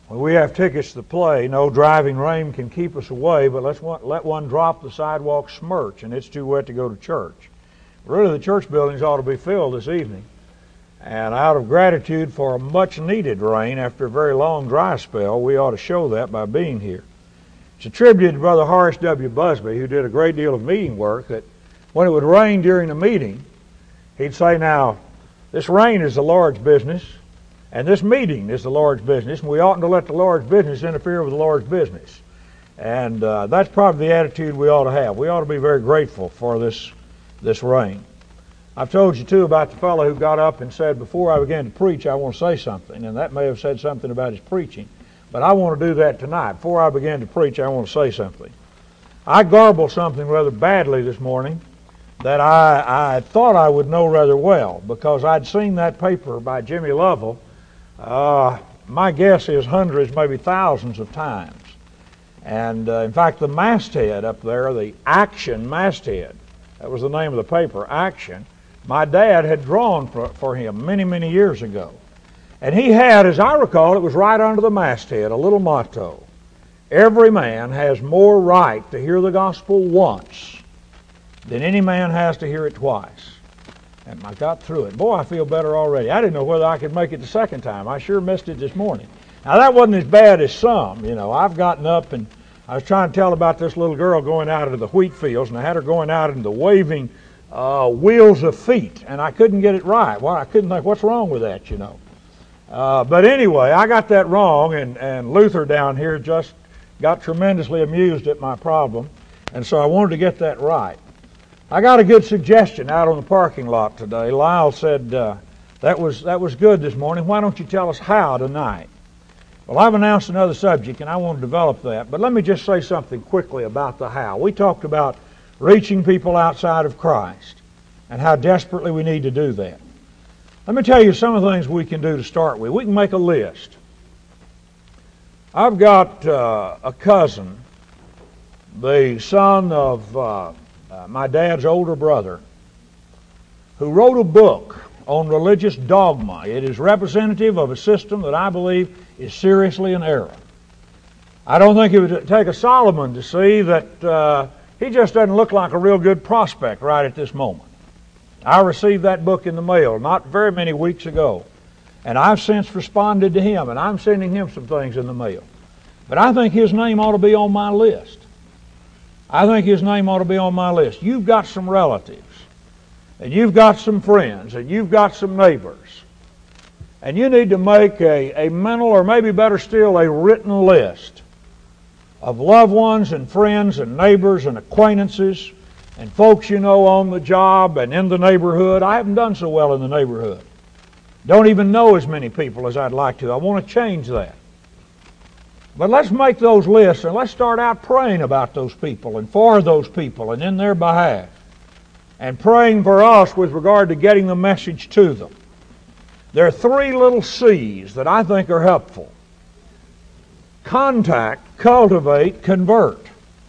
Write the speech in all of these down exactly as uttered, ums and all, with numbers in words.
When we have tickets to the play, no driving rain can keep us away, but let's want, let one drop the sidewalk smirch, and it's too wet to go to church. Really, the church buildings ought to be filled this evening. And out of gratitude for a much-needed rain after a very long dry spell, we ought to show that by being here. It's attributed to Brother Horace W. Busby, who did a great deal of meeting work, that when it would rain during a meeting, he'd say, now, this rain is the Lord's business, and this meeting is the Lord's business, and we oughtn't to let the Lord's business interfere with the Lord's business. And uh, that's probably the attitude we ought to have. We ought to be very grateful for this, this rain. I've told you, too, about the fellow who got up and said, before I began to preach, I want to say something. And that may have said something about his preaching. But I want to do that tonight. Before I begin to preach, I want to say something. I garbled something rather badly this morning that I, I thought I would know rather well, because I'd seen that paper by Jimmy Lovell, uh, my guess is hundreds, maybe thousands of times. And, uh, in fact, the masthead up there, the Action masthead, that was the name of the paper, Action, my dad had drawn for, for him many, many years ago. And he had, as I recall, it was right under the masthead, a little motto. Every man has more right to hear the gospel once than any man has to hear it twice. And I got through it. Boy, I feel better already. I didn't know whether I could make it the second time. I sure missed it this morning. Now, that wasn't as bad as some. You know, I've gotten up and I was trying to tell about this little girl going out into the wheat fields, and I had her going out into the waving uh, wheels of feet, and I couldn't get it right. Well, I couldn't think, what's wrong with that, you know? Uh, but anyway, I got that wrong, and, and Luther down here just got tremendously amused at my problem, and so I wanted to get that right. I got a good suggestion out on the parking lot today. Lyle said, uh, that was that was good this morning. Why don't you tell us how tonight? Well, I've announced another subject, and I want to develop that, but let me just say something quickly about the how. We talked about reaching people outside of Christ and how desperately we need to do that. Let me tell you some of the things we can do to start with. We can make a list. I've got uh, a cousin, the son of uh, uh, my dad's older brother, who wrote a book on religious dogma. It is representative of a system that I believe is seriously in error. I don't think it would take a Solomon to see that uh, he just doesn't look like a real good prospect right at this moment. I received that book in the mail not very many weeks ago, and I've since responded to him, and I'm sending him some things in the mail. But I think his name ought to be on my list. I think his name ought to be on my list. You've got some relatives, and you've got some friends, and you've got some neighbors, and you need to make a, a mental, or maybe better still, a written list of loved ones and friends and neighbors and acquaintances and folks you know on the job and in the neighborhood. I haven't done so well in the neighborhood. Don't even know as many people as I'd like to. I want to change that. But let's make those lists, and let's start out praying about those people and for those people and in their behalf, and praying for us with regard to getting the message to them. There are three little C's that I think are helpful. Contact, cultivate, convert.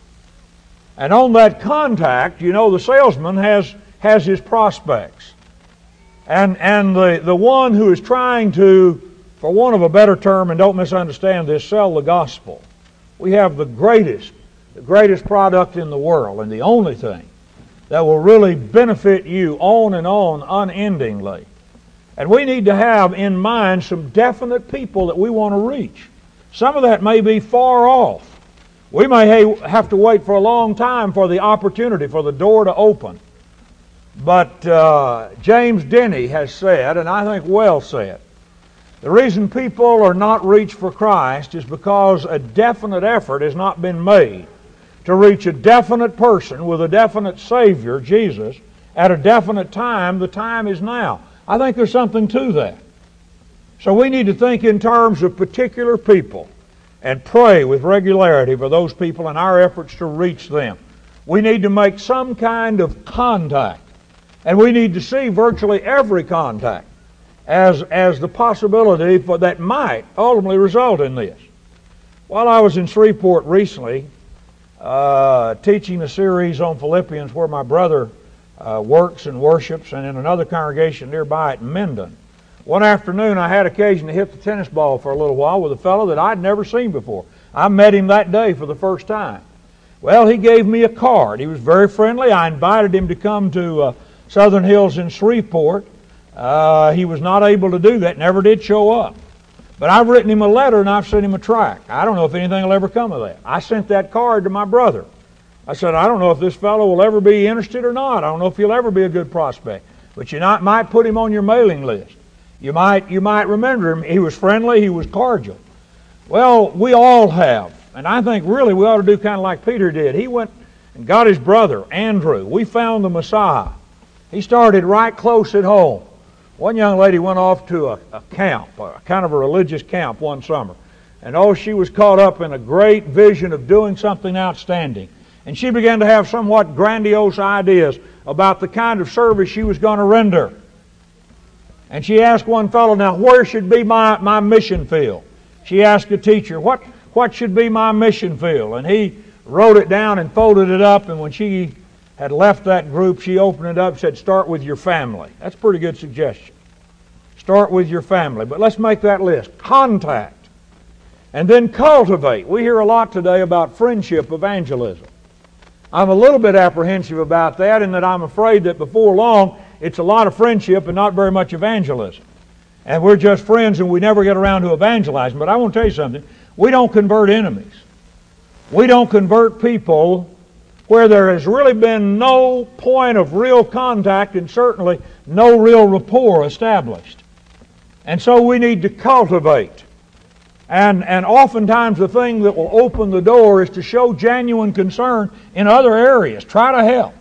And on that contact, you know, the salesman has, has his prospects. And, and the, the one who is trying to, for want of a better term, and don't misunderstand this, sell the gospel. We have the greatest, the greatest product in the world, and the only thing that will really benefit you on and on unendingly. And we need to have in mind some definite people that we want to reach. Some of that may be far off. We may have to wait for a long time for the opportunity, for the door to open. But uh, James Denny has said, and I think well said, the reason people are not reached for Christ is because a definite effort has not been made to reach a definite person with a definite Savior, Jesus, at a definite time. The time is now. I think there's something to that. So we need to think in terms of particular people and pray with regularity for those people in our efforts to reach them. We need to make some kind of contact, and we need to see virtually every contact as, as the possibility for that might ultimately result in this. While I was in Shreveport recently, uh, teaching a series on Philippians where my brother uh, works and worships, and in another congregation nearby at Minden, One afternoon I had occasion to hit the tennis ball for a little while with a fellow that I'd never seen before. I met him that day for the first time. Well, he gave me a card. He was very friendly. I invited him to come to uh, Southern Hills in Shreveport. Uh, he was not able to do that, never did show up. But I've written him a letter and I've sent him a tract. I don't know if anything will ever come of that. I sent that card to my brother. I said, I don't know if this fellow will ever be interested or not. I don't know if he'll ever be a good prospect. But you not, might put him on your mailing list. You might, you might remember him. He was friendly. He was cordial. Well, we all have. And I think really we ought to do kind of like Peter did. He went and got his brother, Andrew. We found the Messiah. He started right close at home. One young lady went off to a, a camp, a kind of a religious camp one summer. And oh, she was caught up in a great vision of doing something outstanding. And she began to have somewhat grandiose ideas about the kind of service she was going to render. And she asked one fellow, now where should be my, my mission field? She asked a teacher, what, what should be my mission field? And he wrote it down and folded it up, and when she had left that group, she opened it up and said, start with your family. That's a pretty good suggestion. Start with your family. But let's make that list. Contact. And then cultivate. We hear a lot today about friendship evangelism. I'm a little bit apprehensive about that in that I'm afraid that before long it's a lot of friendship and not very much evangelism. And we're just friends and we never get around to evangelizing. But I want to tell you something. We don't convert enemies. We don't convert people where there has really been no point of real contact and certainly no real rapport established. And so we need to cultivate. And, and oftentimes the thing that will open the door is to show genuine concern in other areas. Try to help.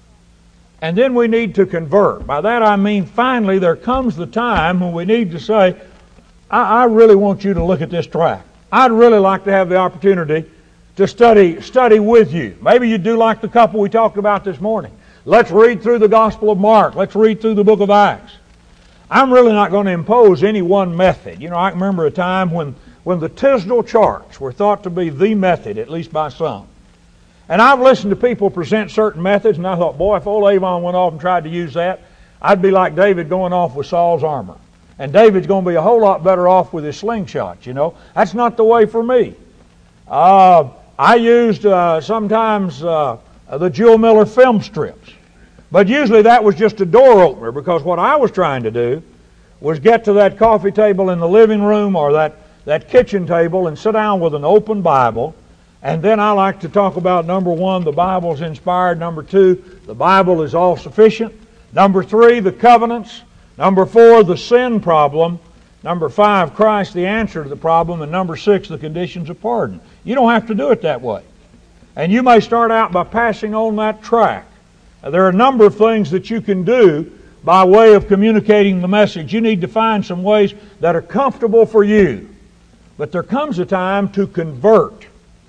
And then we need to convert. By that I mean finally there comes the time when we need to say, I, I really want you to look at this tract. I'd really like to have the opportunity to study study with you. Maybe you do like the couple we talked about this morning. Let's read through the Gospel of Mark. Let's read through the book of Acts. I'm really not going to impose any one method. You know, I can remember a time when, when the Tisdale charts were thought to be the method, at least by some. And I've listened to people present certain methods, and I thought, boy, if old Avon went off and tried to use that, I'd be like David going off with Saul's armor. And David's going to be a whole lot better off with his slingshot, you know. That's not the way for me. Uh, I used uh, sometimes uh, the Jewel Miller film strips. But usually that was just a door opener, because what I was trying to do was get to that coffee table in the living room or that, that kitchen table and sit down with an open Bible. And then I like to talk about, number one, the Bible's inspired. Number two, the Bible is all sufficient. Number three, the covenants. Number four, the sin problem. Number five, Christ, the answer to the problem. And number six, the conditions of pardon. You don't have to do it that way. And you may start out by passing on that tract. There are a number of things that you can do by way of communicating the message. You need to find some ways that are comfortable for you. But there comes a time to convert.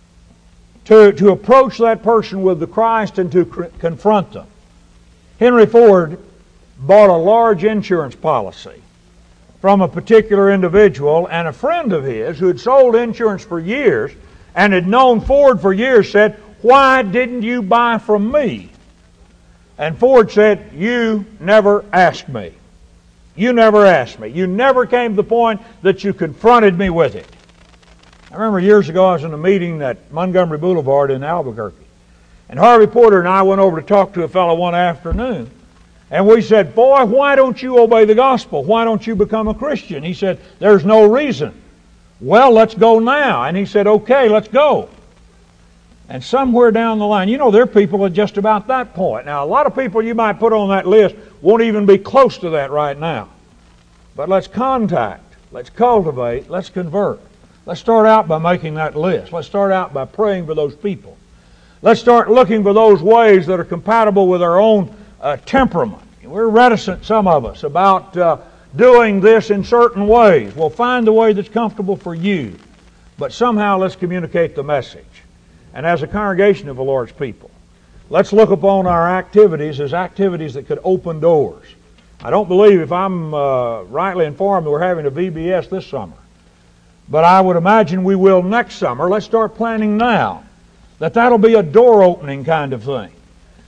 To, to approach that person with the Christ and to cr- confront them. Henry Ford bought a large insurance policy from a particular individual, and a friend of his who had sold insurance for years and had known Ford for years said, "Why didn't you buy from me?" And Ford said, "You never asked me. You never asked me. You never came to the point that you confronted me with it." I remember years ago I was in a meeting at Montgomery Boulevard in Albuquerque. And Harvey Porter and I went over to talk to a fellow one afternoon. And we said, "Boy, why don't you obey the gospel? Why don't you become a Christian?" He said, "There's no reason." "Well, let's go now." And he said, "Okay, let's go." And somewhere down the line, you know, there are people at just about that point. Now, a lot of people you might put on that list won't even be close to that right now. But let's contact, let's cultivate, let's convert. Let's start out by making that list. Let's start out by praying for those people. Let's start looking for those ways that are compatible with our own uh, temperament. We're reticent, some of us, about uh, doing this in certain ways. Well, find the way that's comfortable for you. But somehow let's communicate the message. And as a congregation of the Lord's people, let's look upon our activities as activities that could open doors. I don't believe, if I'm uh, rightly informed, we're having a V B S this summer. But I would imagine we will next summer. Let's start planning now. That that'll be a door-opening kind of thing.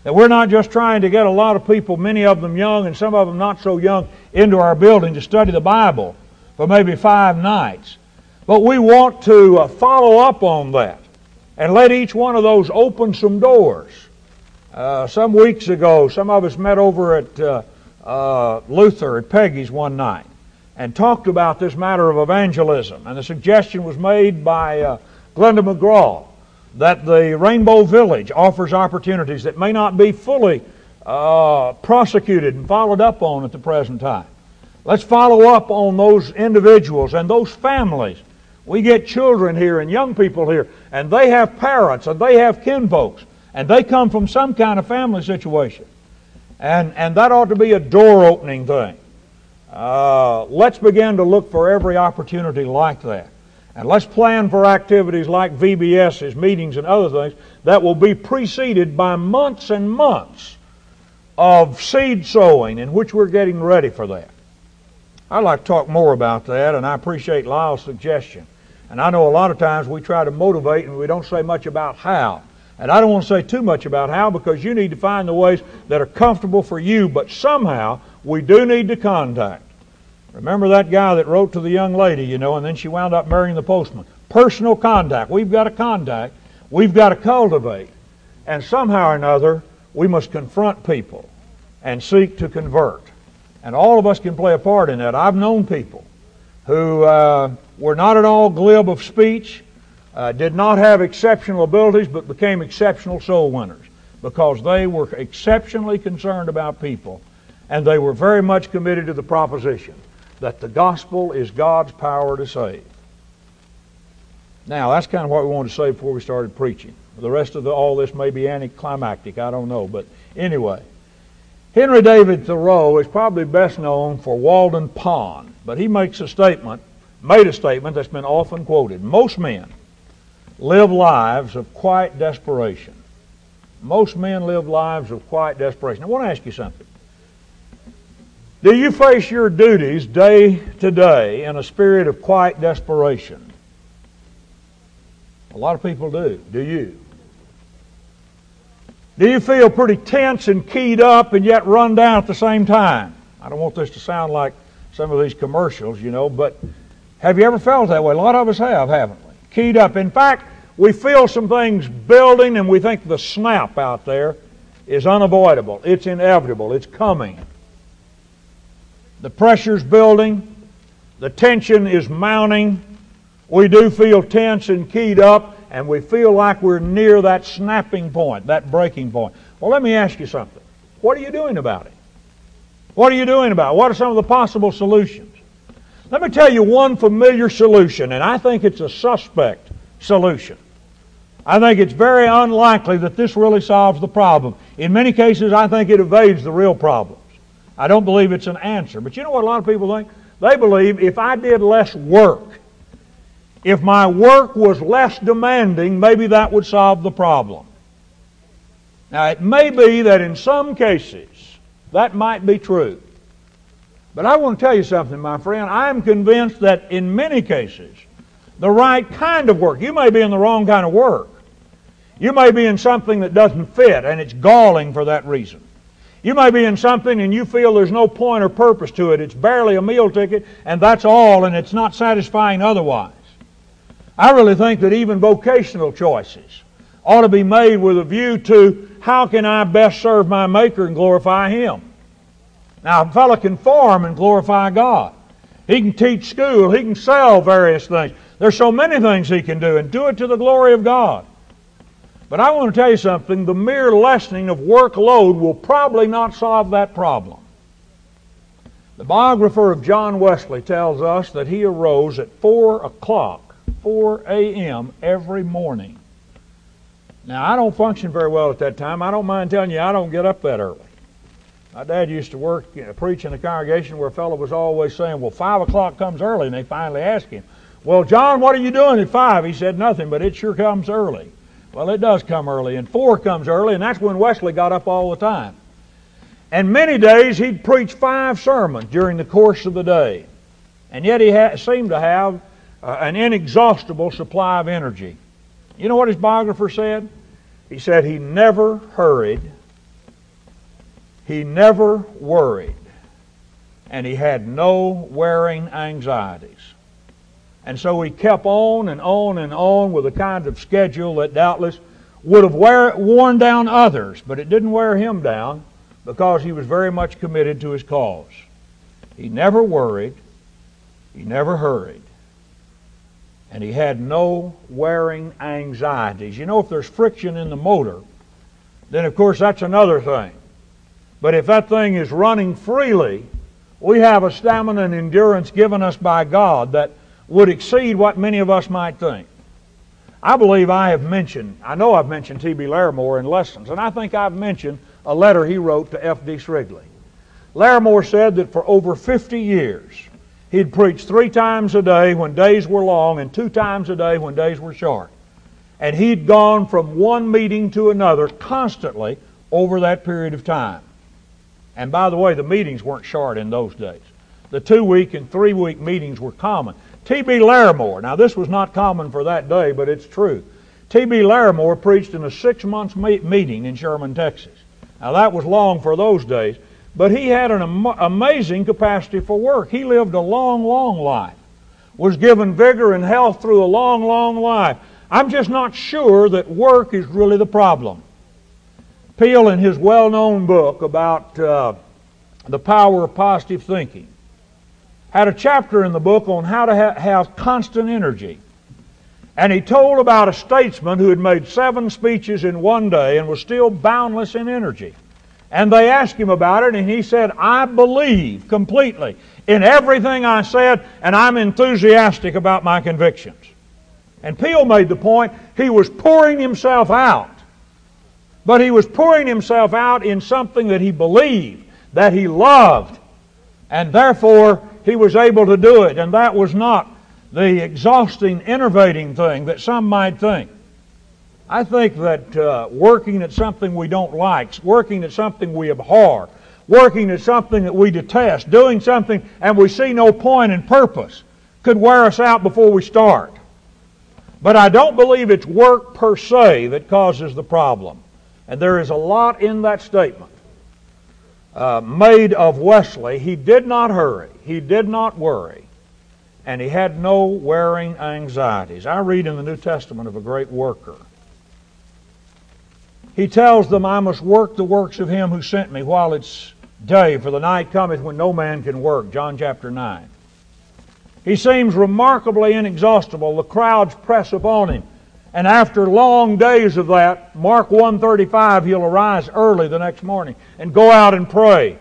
That we're not just trying to get a lot of people, many of them young and some of them not so young, into our building to study the Bible for maybe five nights. But we want to uh, follow up on that and let each one of those open some doors. Uh, some weeks ago, some of us met over at uh, uh, Luther at Peggy's one night and talked about this matter of evangelism. And the suggestion was made by uh, Glenda McGraw that the Rainbow Village offers opportunities that may not be fully uh, prosecuted and followed up on at the present time. Let's follow up on those individuals and those families. We get children here and young people here, and they have parents and they have kinfolks, and they come from some kind of family situation. And, and that ought to be a door-opening thing. Uh, let's begin to look for every opportunity like that. And let's plan for activities like V B S's, meetings and other things that will be preceded by months and months of seed sowing in which we're getting ready for that. I'd like to talk more about that, and I appreciate Lyle's suggestion. And I know a lot of times we try to motivate and we don't say much about how. And I don't want to say too much about how, because you need to find the ways that are comfortable for you, but somehow we do need to contact. Remember that guy that wrote to the young lady, you know, and then she wound up marrying the postman. Personal contact. We've got to contact. We've got to cultivate. And somehow or another, we must confront people and seek to convert. And all of us can play a part in that. I've known people who uh, were not at all glib of speech, uh, did not have exceptional abilities, but became exceptional soul winners because they were exceptionally concerned about people, and they were very much committed to the proposition that the gospel is God's power to save. Now, that's kind of what we wanted to say before we started preaching. The rest of the, all this may be anticlimactic, I don't know. But anyway, Henry David Thoreau is probably best known for Walden Pond, but he makes a statement, made a statement that's been often quoted. Most men live lives of quiet desperation. Most men live lives of quiet desperation. I want to ask you something. Do you face your duties day to day in a spirit of quiet desperation? A lot of people do. Do you? Do you feel pretty tense and keyed up and yet run down at the same time? I don't want this to sound like some of these commercials, you know, but have you ever felt that way? A lot of us have, haven't we? Keyed up. In fact, we feel some things building and we think the snap out there is unavoidable. It's inevitable. It's coming. The pressure's building. The tension is mounting. We do feel tense and keyed up, and we feel like we're near that snapping point, that breaking point. Well, let me ask you something. What are you doing about it? What are you doing about it? What are some of the possible solutions? Let me tell you one familiar solution, and I think it's a suspect solution. I think it's very unlikely that this really solves the problem. In many cases, I think it evades the real problems. I don't believe it's an answer. But you know what a lot of people think? They believe if I did less work, if my work was less demanding, maybe that would solve the problem. Now, it may be that in some cases that might be true. But I want to tell you something, my friend. I'm convinced that in many cases, the right kind of work, you may be in the wrong kind of work. You may be in something that doesn't fit, and it's galling for that reason. You may be in something and you feel there's no point or purpose to it. It's barely a meal ticket, and that's all, and it's not satisfying otherwise. I really think that even vocational choices ought to be made with a view to how can I best serve my Maker and glorify Him. Now, a fellow can farm and glorify God. He can teach school. He can sell various things. There's so many things he can do, and do it to the glory of God. But I want to tell you something. The mere lessening of workload will probably not solve that problem. The biographer of John Wesley tells us that he arose at four o'clock, four a.m. every morning. Now, I don't function very well at that time. I don't mind telling you, I don't get up that early. My dad used to work, you know, preach in a congregation where a fellow was always saying, well, five o'clock comes early, and they finally asked him, well, John, what are you doing at five? He said, nothing, but it sure comes early. Well, it does come early, and four comes early, and that's when Wesley got up all the time. And many days he'd preach five sermons during the course of the day. And yet he ha- seemed to have uh, an inexhaustible supply of energy. You know what his biographer said? He said he never hurried He never worried, and he had no wearing anxieties. And so he kept on and on and on with a kind of schedule that doubtless would have wear, worn down others, but it didn't wear him down because he was very much committed to his cause. He never worried, he never hurried, and he had no wearing anxieties. You know, if there's friction in the motor, then of course that's another thing. But if that thing is running freely, we have a stamina and endurance given us by God that would exceed what many of us might think. I believe I have mentioned, I know I've mentioned T B Larimore in lessons, and I think I've mentioned a letter he wrote to F D Srigley. Larimore said that for over fifty years, he'd preached three times a day when days were long and two times a day when days were short. And he'd gone from one meeting to another constantly over that period of time. And by the way, the meetings weren't short in those days. The two-week and three-week meetings were common. T B Larimore, now this was not common for that day, but it's true. T B Larimore preached in a six-month meeting in Sherman, Texas. Now that was long for those days, but he had an am- amazing capacity for work. He lived a long, long life, was given vigor and health through a long, long life. I'm just not sure that work is really the problem. Peale, in his well-known book about uh, the power of positive thinking, had a chapter in the book on how to ha- have constant energy. And he told about a statesman who had made seven speeches in one day and was still boundless in energy. And they asked him about it, and he said, I believe completely in everything I said, and I'm enthusiastic about my convictions. And Peale made the point he was pouring himself out. But he was pouring himself out in something that he believed, that he loved, and therefore he was able to do it. And that was not the exhausting, enervating thing that some might think. I think that uh, working at something we don't like, working at something we abhor, working at something that we detest, doing something and we see no point and purpose could wear us out before we start. But I don't believe it's work per se that causes the problem. And there is a lot in that statement uh, made of Wesley. He did not hurry. He did not worry. And he had no wearing anxieties. I read in the New Testament of a great worker. He tells them, I must work the works of him who sent me while it's day, for the night cometh when no man can work. John chapter nine. He seems remarkably inexhaustible. The crowds press upon him. And after long days of that, Mark one thirty-five, he'll arise early the next morning and go out and pray.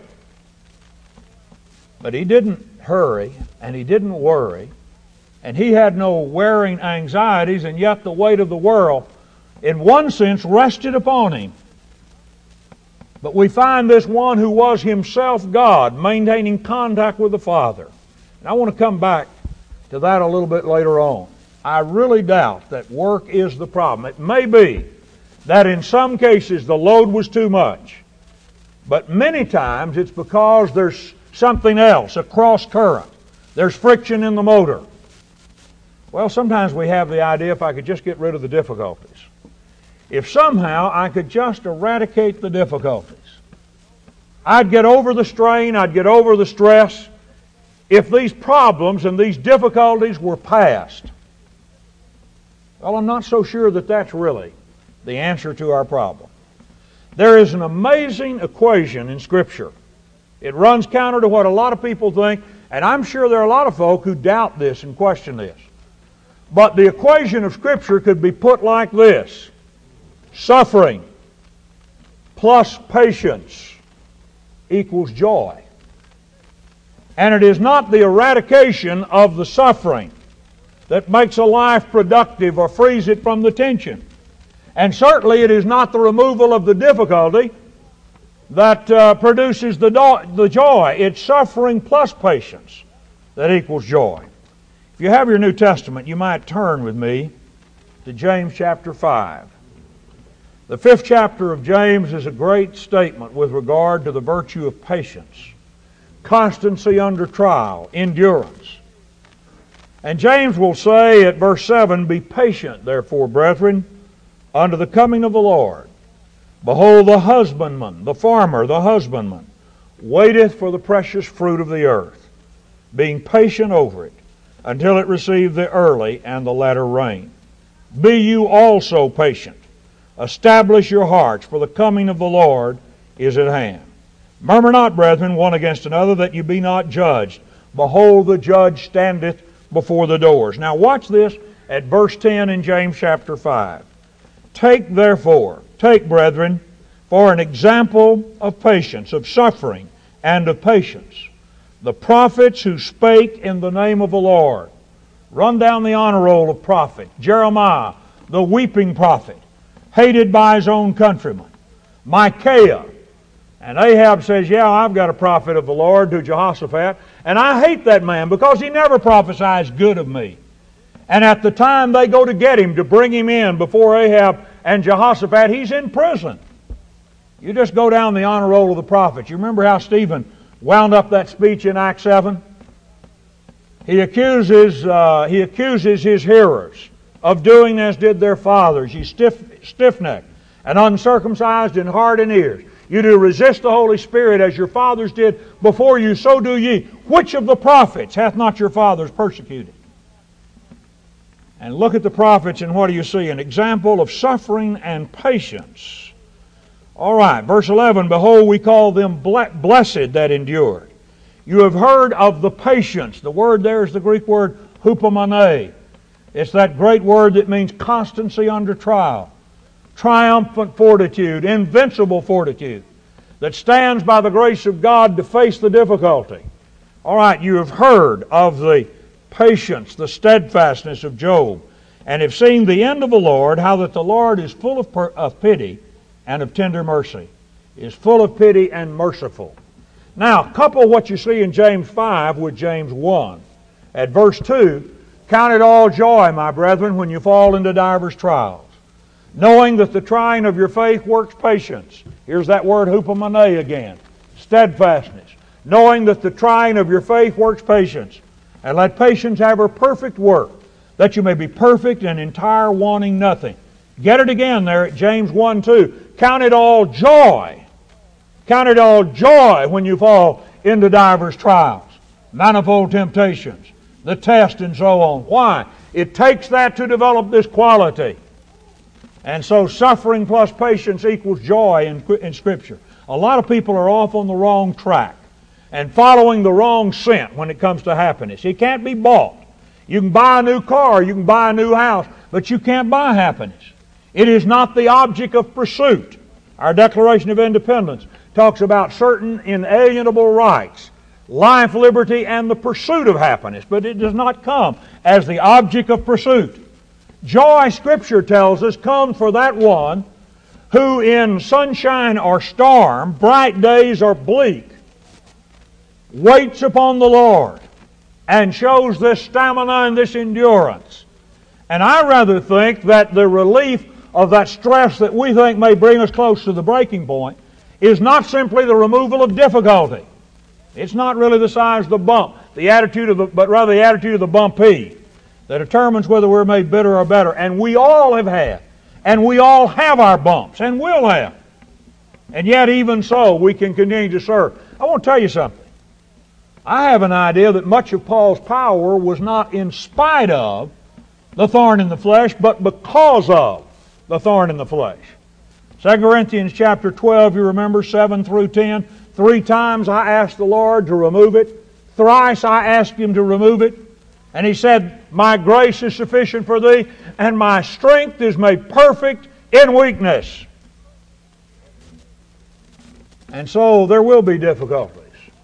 But he didn't hurry, and he didn't worry, and he had no wearing anxieties, and yet the weight of the world, in one sense, rested upon him. But we find this one who was himself God, maintaining contact with the Father. And I want to come back to that a little bit later on. I really doubt that work is the problem. It may be that in some cases the load was too much, but many times it's because there's something else, a cross current. There's friction in the motor. Well, sometimes we have the idea, if I could just get rid of the difficulties. If somehow I could just eradicate the difficulties, I'd get over the strain, I'd get over the stress, if these problems and these difficulties were past. Well, I'm not so sure that that's really the answer to our problem. There is an amazing equation in Scripture. It runs counter to what a lot of people think, and I'm sure there are a lot of folk who doubt this and question this. But the equation of Scripture could be put like this: suffering plus patience equals joy. And it is not the eradication of the suffering that makes a life productive or frees it from the tension. And certainly it is not the removal of the difficulty that uh, produces the, do- the joy. It's suffering plus patience that equals joy. If you have your New Testament, you might turn with me to James chapter five. The fifth chapter of James is a great statement with regard to the virtue of patience, constancy under trial, endurance. And James will say at verse seven, be patient, therefore, brethren, unto the coming of the Lord. Behold, the husbandman, the farmer, the husbandman, waiteth for the precious fruit of the earth, being patient over it, until it receive the early and the latter rain. Be you also patient. Establish your hearts, for the coming of the Lord is at hand. Murmur not, brethren, one against another, that you be not judged. Behold, the judge standeth before the doors. Now watch this at verse ten in James chapter five. Take therefore, take, brethren, for an example of patience, of suffering, and of patience, the prophets who spake in the name of the Lord. Run down the honor roll of prophet. Jeremiah, the weeping prophet, hated by his own countrymen. Micaiah. And Ahab says, yeah, I've got a prophet of the Lord, to Jehoshaphat, and I hate that man because he never prophesies good of me. And at the time they go to get him, to bring him in before Ahab and Jehoshaphat, he's in prison. You just go down the honor roll of the prophets. You remember how Stephen wound up that speech in Acts seven? He accuses, uh, he accuses his hearers of doing as did their fathers. Ye stiff, stiff-necked and uncircumcised in heart and ears. You do resist the Holy Spirit as your fathers did before you, so do ye. Which of the prophets hath not your fathers persecuted? And look at the prophets, and what do you see? An example of suffering and patience. All right, verse eleven, behold, we call them blessed that endured. You have heard of the patience. The word there is the Greek word hupomone. It's that great word that means constancy under trial, triumphant fortitude, invincible fortitude, that stands by the grace of God to face the difficulty. All right, you have heard of the patience, the steadfastness of Job, and have seen the end of the Lord, how that the Lord is full of, per- of pity and of tender mercy, is full of pity and merciful. Now, couple what you see in James five with James one. At verse two, count it all joy, my brethren, when you fall into divers trials, knowing that the trying of your faith works patience. Here's that word hupomone again, steadfastness. Knowing that the trying of your faith works patience. And let patience have her perfect work, that you may be perfect and entire, wanting nothing. Get it again there at James one two. Count it all joy. Count it all joy when you fall into divers trials, manifold temptations, the test, and so on. Why? It takes that to develop this quality. And so suffering plus patience equals joy in, in Scripture. A lot of people are off on the wrong track and following the wrong scent when it comes to happiness. It can't be bought. You can buy a new car, you can buy a new house, but you can't buy happiness. It is not the object of pursuit. Our Declaration of Independence talks about certain inalienable rights, life, liberty, and the pursuit of happiness, but it does not come as the object of pursuit. Joy, Scripture tells us, comes for that one who in sunshine or storm, bright days or bleak, waits upon the Lord and shows this stamina and this endurance. And I rather think that the relief of that stress that we think may bring us close to the breaking point is not simply the removal of difficulty. It's not really the size of the bump, the attitude of the, but rather the attitude of the bumpy that determines whether we're made bitter or better. And we all have had, and we all have our bumps, and will have. And yet even so, we can continue to serve. I want to tell you something. I have an idea that much of Paul's power was not in spite of the thorn in the flesh, but because of the thorn in the flesh. Second Corinthians chapter twelve, you remember, seven through ten. Three times I asked the Lord to remove it. Thrice I asked Him to remove it. And He said, my grace is sufficient for thee, and my strength is made perfect in weakness. And so there will be difficulties.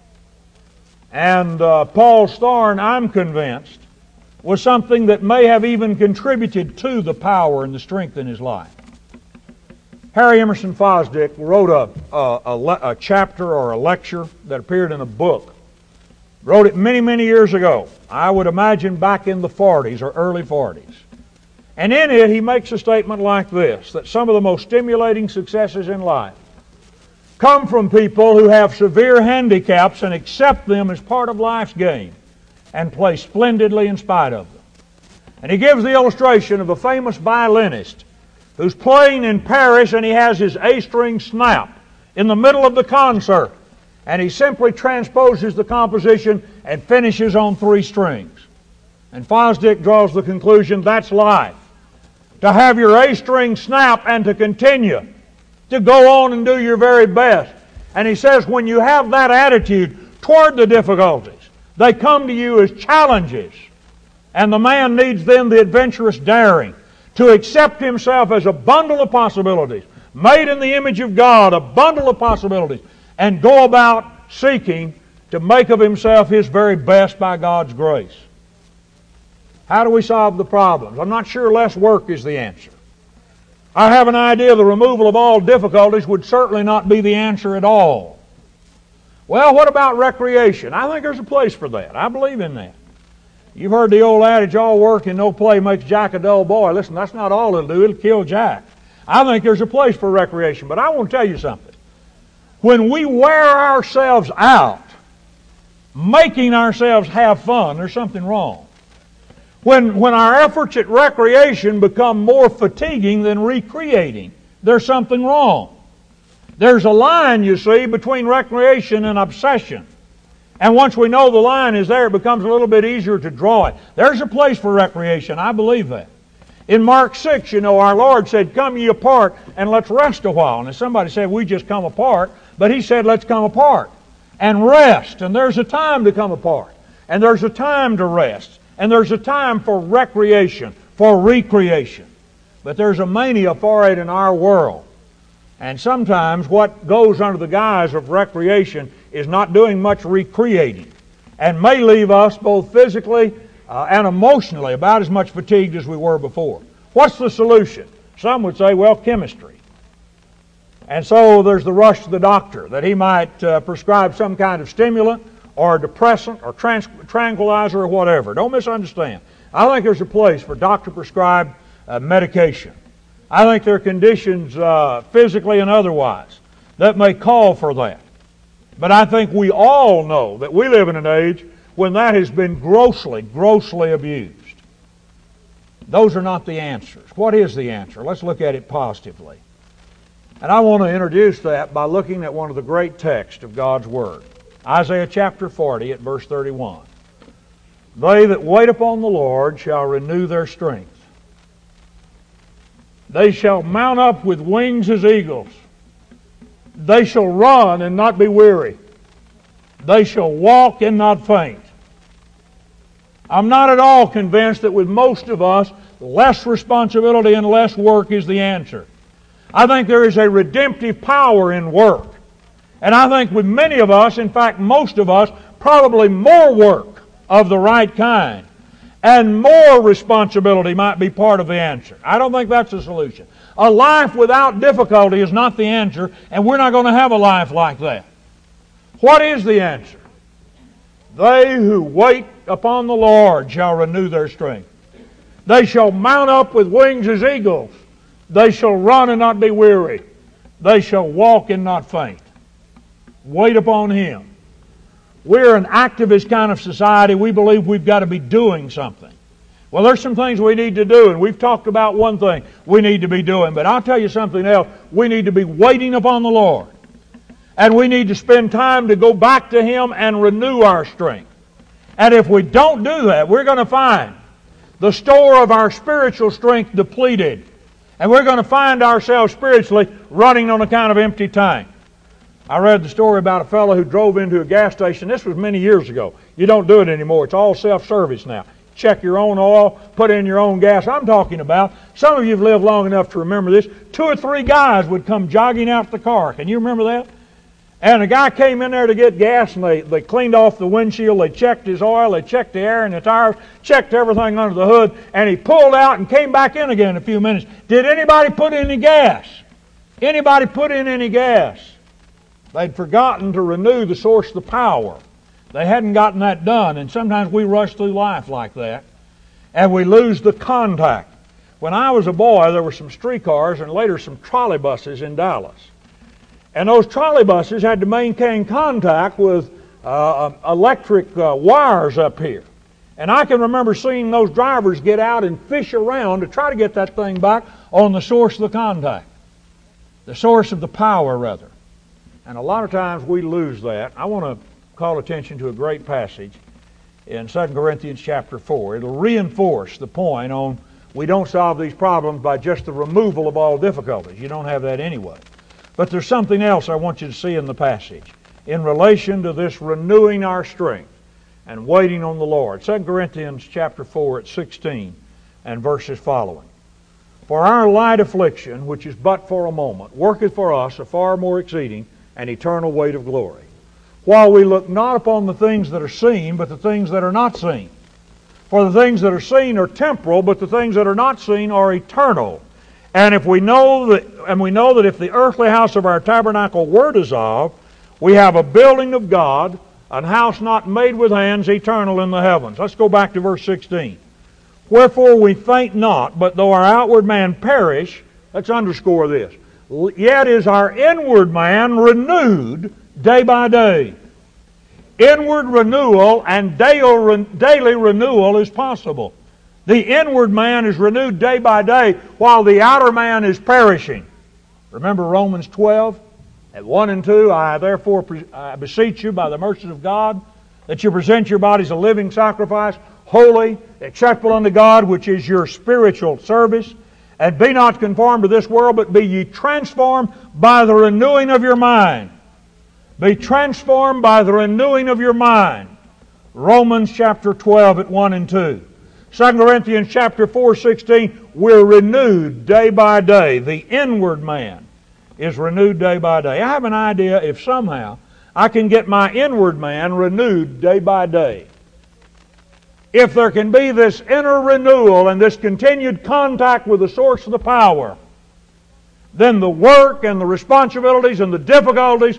And uh, Paul's thorn, I'm convinced, was something that may have even contributed to the power and the strength in his life. Harry Emerson Fosdick wrote a, a, a, a chapter or a lecture that appeared in a book. Wrote it many, many years ago. I would imagine back in the forties or early forties. And in it he makes a statement like this, that some of the most stimulating successes in life come from people who have severe handicaps and accept them as part of life's game and play splendidly in spite of them. And he gives the illustration of a famous violinist who's playing in Paris and he has his A string snap in the middle of the concert. And he simply transposes the composition and finishes on three strings. And Fosdick draws the conclusion that's life. To have your A string snap and to continue, to go on and do your very best. And he says when you have that attitude toward the difficulties, they come to you as challenges. And the man needs then the adventurous daring to accept himself as a bundle of possibilities, made in the image of God, a bundle of possibilities, and go about seeking to make of himself his very best by God's grace. How do we solve the problems? I'm not sure less work is the answer. I have an idea the removal of all difficulties would certainly not be the answer at all. Well, what about recreation? I think there's a place for that. I believe in that. You've heard the old adage, all work and no play makes Jack a dull boy. Listen, that's not all it'll do. It'll kill Jack. I think there's a place for recreation. But I want to tell you something. When we wear ourselves out, making ourselves have fun, there's something wrong. When, when our efforts at recreation become more fatiguing than recreating, there's something wrong. There's a line, you see, between recreation and obsession. And once we know the line is there, it becomes a little bit easier to draw it. There's a place for recreation. I believe that. In Mark six, you know, our Lord said, come ye apart and let's rest a while. And somebody said, we just come apart. But He said, let's come apart and rest. And there's a time to come apart. And there's a time to rest. And there's a time for recreation, for recreation. But there's a mania for it in our world. And sometimes what goes under the guise of recreation is not doing much recreating and may leave us both physically uh, and emotionally about as much fatigued as we were before. What's the solution? Some would say, well, chemistry. And so there's the rush to the doctor that he might uh, prescribe some kind of stimulant or a depressant or trans- tranquilizer or whatever. Don't misunderstand. I think there's a place for doctor-prescribed uh, medication. I think there are conditions uh, physically and otherwise that may call for that. But I think we all know that we live in an age when that has been grossly, grossly abused. Those are not the answers. What is the answer? Let's look at it positively. And I want to introduce that by looking at one of the great texts of God's Word. Isaiah chapter forty at verse thirty-one. They that wait upon the Lord shall renew their strength. They shall mount up with wings as eagles. They shall run and not be weary. They shall walk and not faint. I'm not at all convinced that with most of us, less responsibility and less work is the answer. I think there is a redemptive power in work. And I think with many of us, in fact most of us, probably more work of the right kind and more responsibility might be part of the answer. I don't think that's the solution. A life without difficulty is not the answer, and we're not going to have a life like that. What is the answer? They who wait upon the Lord shall renew their strength. They shall mount up with wings as eagles. They shall run and not be weary. They shall walk and not faint. Wait upon Him. We're an activist kind of society. We believe we've got to be doing something. Well, there's some things we need to do, and we've talked about one thing we need to be doing. But I'll tell you something else. We need to be waiting upon the Lord. And we need to spend time to go back to Him and renew our strength. And if we don't do that, we're going to find the store of our spiritual strength depleted. And we're going to find ourselves spiritually running on a kind of empty tank. I read the story about a fellow who drove into a gas station. This was many years ago. You don't do it anymore. It's all self-service now. Check your own oil, put in your own gas. I'm talking about, some of you have lived long enough to remember this, two or three guys would come jogging out the car. Can you remember that? And a guy came in there to get gas, and they, they cleaned off the windshield, they checked his oil, they checked the air in the tires, checked everything under the hood, and he pulled out and came back in again in a few minutes. Did anybody put in any gas? Anybody put in any gas? They'd forgotten to renew the source of the power. They hadn't gotten that done, and sometimes we rush through life like that, and we lose the contact. When I was a boy, there were some streetcars and later some trolley buses in Dallas. And those trolley buses had to maintain contact with uh, electric uh, wires up here. And I can remember seeing those drivers get out and fish around to try to get that thing back on the source of the contact. The source of the power, rather. And a lot of times we lose that. I want to call attention to a great passage in Second Corinthians chapter four. It'll reinforce the point on we don't solve these problems by just the removal of all difficulties. You don't have that anyway. But there's something else I want you to see in the passage in relation to this renewing our strength and waiting on the Lord. Second Corinthians chapter four at sixteen and verses following. For our light affliction, which is but for a moment, worketh for us a far more exceeding and eternal weight of glory. While we look not upon the things that are seen, but the things that are not seen. For the things that are seen are temporal, but the things that are not seen are eternal. And if we know that, and we know that if the earthly house of our tabernacle were dissolved, we have a building of God, an house not made with hands, eternal in the heavens. Let's go back to verse sixteen. Wherefore we faint not, but though our outward man perish, let's underscore this, yet is our inward man renewed day by day. Inward renewal and daily renewal is possible. The inward man is renewed day by day while the outer man is perishing. Remember Romans twelve at one and two, I therefore I beseech you by the mercies of God that you present your bodies a living sacrifice, holy, acceptable unto God, which is your spiritual service. And be not conformed to this world, but be ye transformed by the renewing of your mind. Be transformed by the renewing of your mind. Romans chapter twelve at one and two. Second Corinthians chapter four, sixteen, we're renewed day by day. The inward man is renewed day by day. I have an idea if somehow I can get my inward man renewed day by day. If there can be this inner renewal and this continued contact with the source of the power, then the work and the responsibilities and the difficulties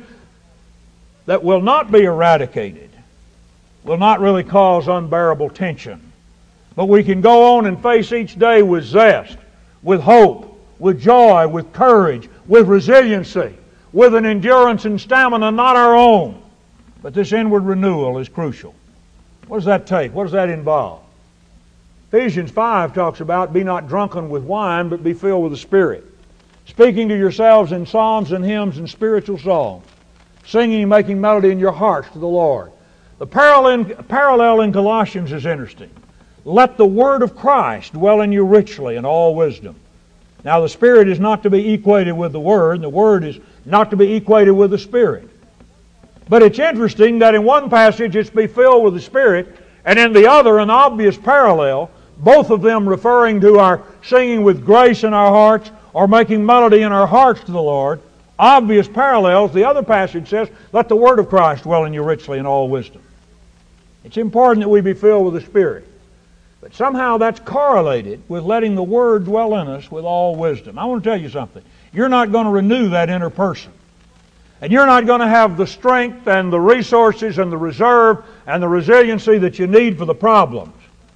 that will not be eradicated will not really cause unbearable tension. But we can go on and face each day with zest, with hope, with joy, with courage, with resiliency, with an endurance and stamina not our own. But this inward renewal is crucial. What does that take? What does that involve? Ephesians five talks about, be not drunken with wine, but be filled with the Spirit. Speaking to yourselves in psalms and hymns and spiritual songs. Singing and making melody in your hearts to the Lord. The parallel in Colossians is interesting. Let the word of Christ dwell in you richly in all wisdom. Now the Spirit is not to be equated with the Word, and the Word is not to be equated with the Spirit. But it's interesting that in one passage it's be filled with the Spirit, and in the other an obvious parallel, both of them referring to our singing with grace in our hearts or making melody in our hearts to the Lord. Obvious parallels. The other passage says, let the word of Christ dwell in you richly in all wisdom. It's important that we be filled with the Spirit. But somehow that's correlated with letting the Word dwell in us with all wisdom. I want to tell you something. You're not going to renew that inner person. And you're not going to have the strength and the resources and the reserve and the resiliency that you need for the problems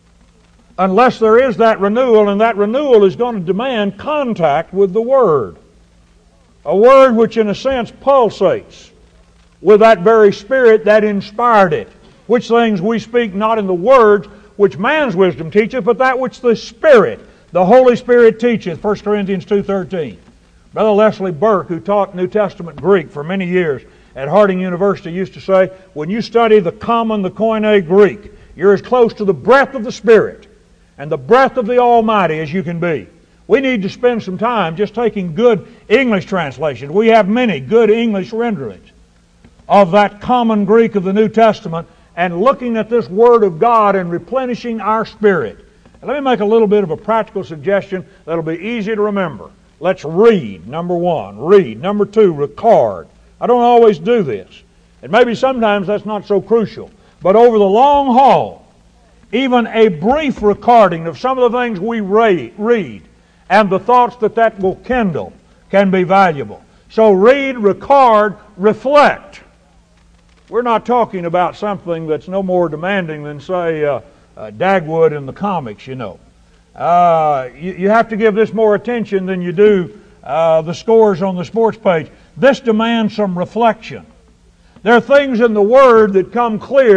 unless there is that renewal, and that renewal is going to demand contact with the Word. A Word which in a sense pulsates with that very Spirit that inspired it. Which things we speak not in the words which man's wisdom teacheth, but that which the Spirit, the Holy Spirit teacheth. First Corinthians two thirteen. Brother Leslie Burke, who taught New Testament Greek for many years at Harding University, used to say, when you study the common, the Koine Greek, you're as close to the breath of the Spirit and the breath of the Almighty as you can be. We need to spend some time just taking good English translations. We have many good English renderings of that common Greek of the New Testament and looking at this Word of God and replenishing our spirit. And let me make a little bit of a practical suggestion that'll be easy to remember. Let's read, number one. Read. Number two, record. I don't always do this. And maybe sometimes that's not so crucial. But over the long haul, even a brief recording of some of the things we read and the thoughts that that will kindle can be valuable. So read, record, reflect. We're not talking about something that's no more demanding than, say, uh, uh, Dagwood in the comics, you know. Uh, you, you have to give this more attention than you do uh, the scores on the sports page. This demands some reflection. There are things in the Word that come clear,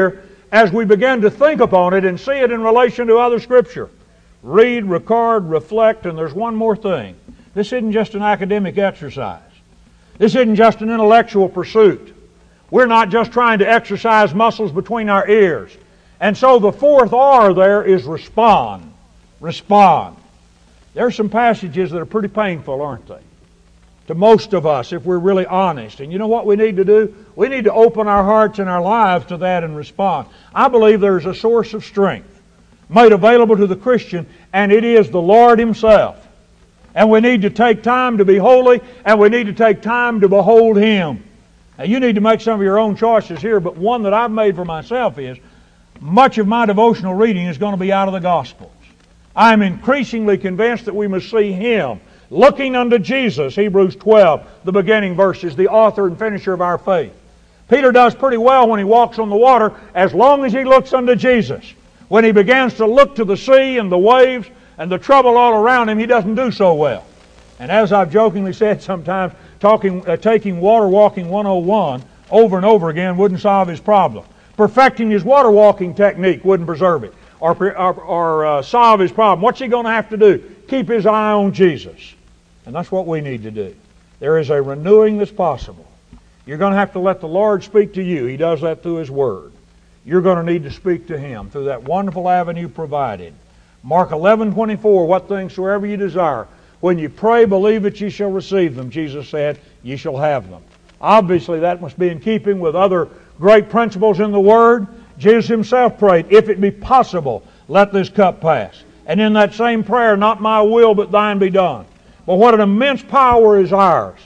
as we begin to think upon it and see it in relation to other Scripture. Read, record, reflect, and there's one more thing. This isn't just an academic exercise. This isn't just an intellectual pursuit. We're not just trying to exercise muscles between our ears. And so the fourth R there is respond. Respond. There are some passages that are pretty painful, aren't they? To most of us, if we're really honest. And you know what we need to do? We need to open our hearts and our lives to that and respond. I believe there's a source of strength made available to the Christian, and it is the Lord Himself. And we need to take time to be holy, and we need to take time to behold Him. Now, you need to make some of your own choices here, but one that I've made for myself is, much of my devotional reading is going to be out of the Gospels. I am increasingly convinced that we must see Him, looking unto Jesus, Hebrews twelve, the beginning verses, the author and finisher of our faith. Peter does pretty well when he walks on the water, as long as he looks unto Jesus. When he begins to look to the sea and the waves and the trouble all around him, he doesn't do so well. And as I've jokingly said sometimes, talking, uh, taking Water Walking one oh one over and over again wouldn't solve his problem. Perfecting his water walking technique wouldn't preserve it or, or, or uh, solve his problem. What's he going to have to do? Keep his eye on Jesus. And that's what we need to do. There is a renewing that's possible. You're going to have to let the Lord speak to you. He does that through His Word. You're going to need to speak to Him through that wonderful avenue provided. Mark eleven twenty-four, what things soever you desire, when you pray, believe that ye shall receive them. Jesus said, ye shall have them. Obviously, that must be in keeping with other great principles in the Word. Jesus Himself prayed, if it be possible, let this cup pass. And in that same prayer, not my will, but thine be done. But what an immense power is ours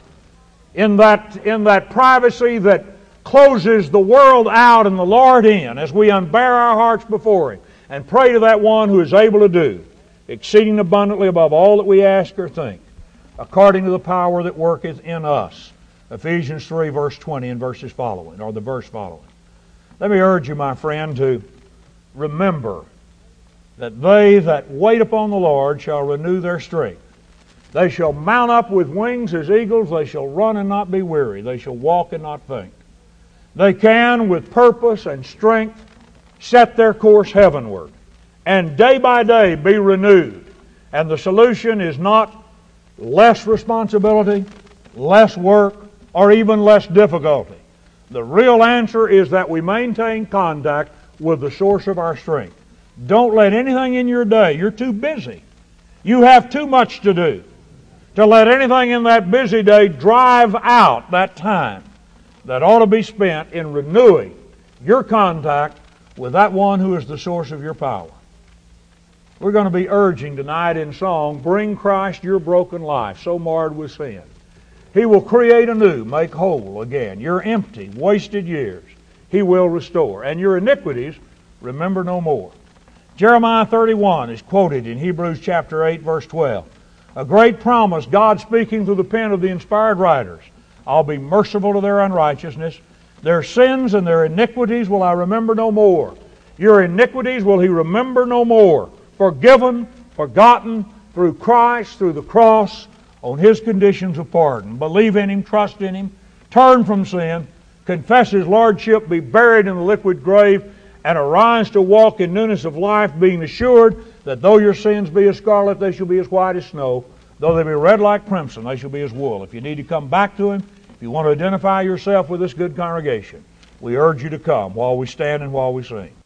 in that, in that privacy that closes the world out and the Lord in, as we unbear our hearts before Him and pray to that One who is able to do exceeding abundantly above all that we ask or think, according to the power that worketh in us. Ephesians three, verse twenty and verses following, or the verse following. Let me urge you, my friend, to remember that they that wait upon the Lord shall renew their strength. They shall mount up with wings as eagles. They shall run and not be weary. They shall walk and not faint. They can, with purpose and strength, set their course heavenward and day by day be renewed. And the solution is not less responsibility, less work, or even less difficulty. The real answer is that we maintain contact with the source of our strength. Don't let anything in your day, you're too busy. You have too much to do to let anything in that busy day drive out that time that ought to be spent in renewing your contact with that One who is the source of your power. We're going to be urging tonight in song, bring Christ your broken life, so marred with sin. He will create anew, make whole again your empty, wasted years. He will restore. And your iniquities, remember no more. Jeremiah thirty-one is quoted in Hebrews chapter eight, verse twelve. A great promise, God speaking through the pen of the inspired writers. I'll be merciful to their unrighteousness. Their sins and their iniquities will I remember no more. Your iniquities will He remember no more. Forgiven, forgotten, through Christ, through the cross, on His conditions of pardon. Believe in Him, trust in Him, turn from sin, confess His Lordship, be buried in the liquid grave, and arise to walk in newness of life, being assured that though your sins be as scarlet, they shall be as white as snow. Though they be red like crimson, they shall be as wool. If you need to come back to Him, if you want to identify yourself with this good congregation, we urge you to come while we stand and while we sing.